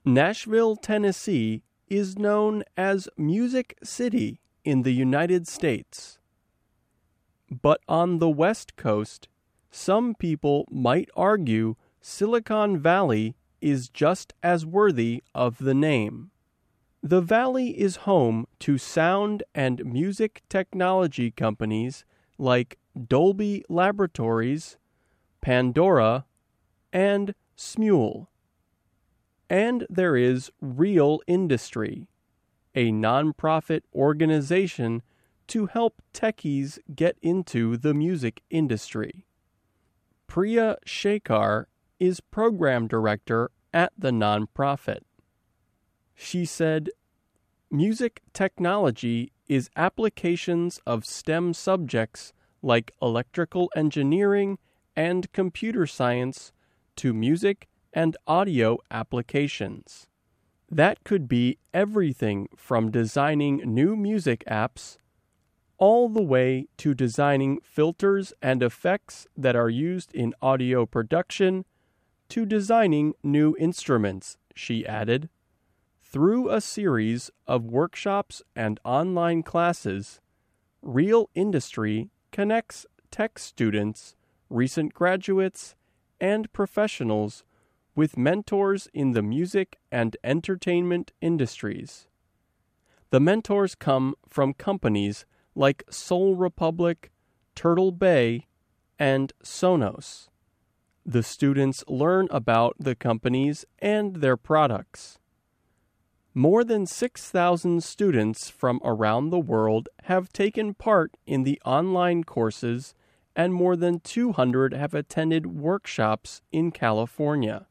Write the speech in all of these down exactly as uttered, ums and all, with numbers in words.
Nashville, Tennessee is known as Music City in the United States. But on the West Coast, some people might argue Silicon Valley is just as worthy of the name. The valley is home to sound and music technology companies like Dolby Laboratories, Pandora, and Smule. And there is Real Industry, a nonprofit organization to help techies get into the music industry. Priya Shekhar is program director at the nonprofit. She said, "Music technology is applications of STEM subjects like electrical engineering and computer science to music and audio applications. That could be everything from designing new music apps all the way to designing filters and effects that are used in audio production to designing new instruments," she added. Through a series of workshops and online classes, Real Industry connects tech students, recent graduates, and professionals with mentors in the music and entertainment industries. The mentors come from companies like Soul Republic, Turtle Bay, and Sonos. The students learn about the companies and their products. More than six thousand students from around the world have taken part in the online courses, and more than two hundred have attended workshops in California.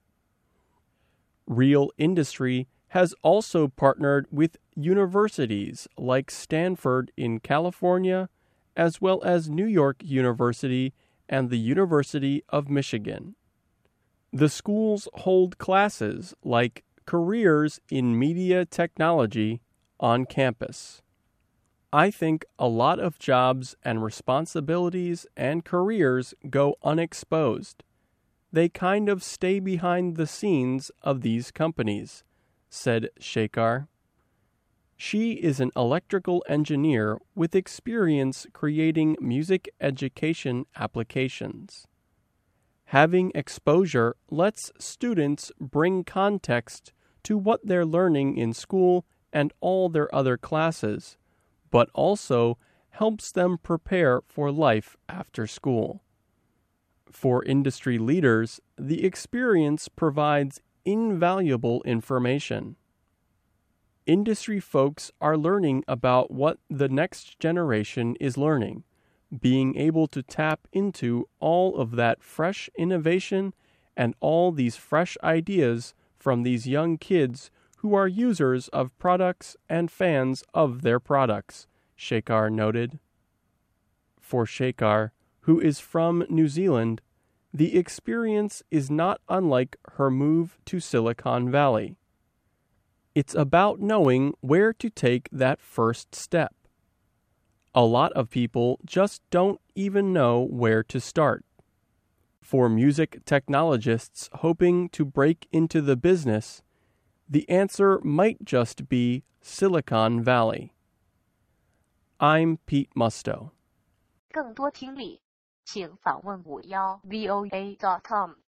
Real Industry has also partnered with universities like Stanford in California, as well as New York University and the University of Michigan. The schools hold classes like Careers in Media Technology on campus. I think a lot of jobs and responsibilities and careers go unexposed. They kind of stay behind the scenes of these companies, said Shekhar. She is an electrical engineer with experience creating music education applications. Having exposure lets students bring context to what they're learning in school and all their other classes, but also helps them prepare for life after school. For industry leaders, the experience provides invaluable information. Industry folks are learning about what the next generation is learning, being able to tap into all of that fresh innovation and all these fresh ideas from these young kids who are users of products and fans of their products, Shekhar noted. For Shekhar, who is from New Zealand, the experience is not unlike her move to Silicon Valley. It's about knowing where to take that first step. A lot of people just don't even know where to start. For music technologists hoping to break into the business, the answer might just be Silicon Valley. I'm Pete Musto. 更多听力，请访问五幺 V O A dot com。